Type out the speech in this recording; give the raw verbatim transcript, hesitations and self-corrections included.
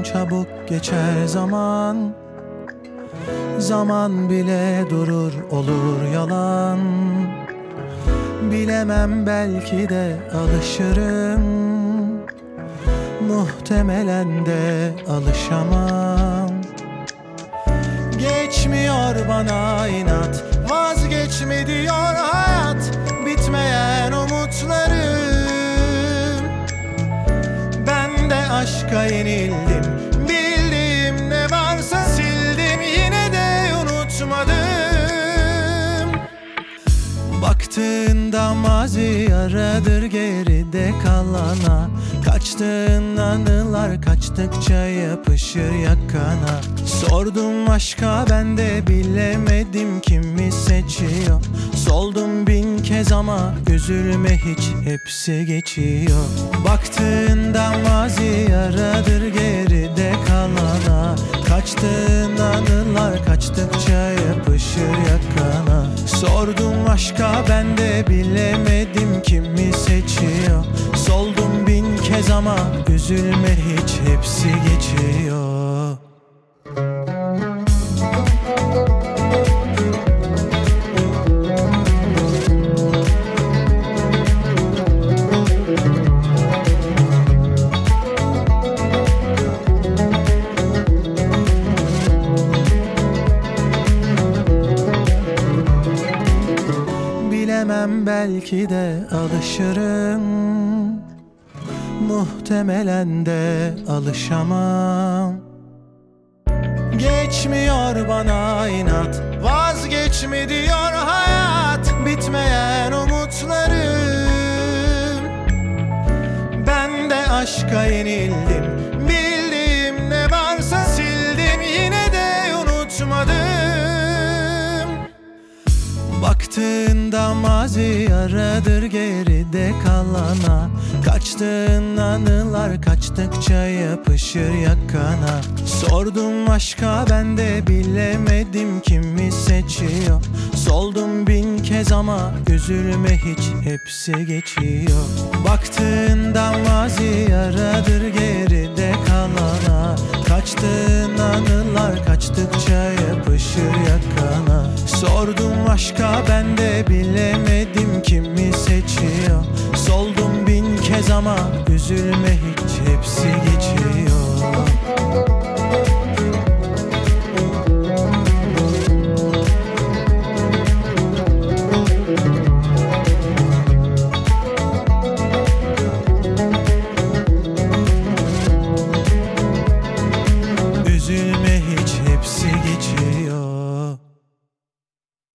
çabuk geçer zaman. Zaman bile durur olur yalan. Bilemem, belki de alışırım. Muhtemelen de alışamam. Geçmiyor bana inat, vazgeçme diyor hayat. Bitmeyen umutlarım. Ben de aşka yenildim. Bildiğim ne varsa sildim, yine de unutmadım. Baktığında mazi yaradır geride kalana. Kaçtığın anılar kaçtıkça yapışır yakana. Sordum aşka, ben de bilemedim kimi seçiyor. Soldum bin kez ama üzülme hiç, hepsi geçiyor. Baktığında mazi yaradır geride kalana. Kaçtığın anılar kaçtıkça yapışır yakana. Sordum aşka, ben de bilemedim kimi seçiyor. Soldum bin kez ama üzülme hiç, hepsi geçiyor. Bilemem, belki de alışırım. Muhtemelen de alışamam. Geçmiyor bana inat, vazgeçme diyor hayat. Bitmeyen umutlarım. Ben de aşka yenildim. Bildiğim ne varsa sildim, yine de unutmadım. Baktığında mazi yaradır geride kalana. Kaçtığın anılar kaçtıkça yapışır yakana. Sordum aşka, ben de bilemedim kimi seçiyor. Soldum bin kez ama üzülme hiç, hepsi geçiyor. Baktığında mazi yaradır geride kalana. Kaçtığın anılar kaçtıkça yapışır yakana. Sordum aşka, ben de bilemedim kimi seçiyor. Soldum bin kez ama üzülme hiç, hepsi geçiyor. Üzülme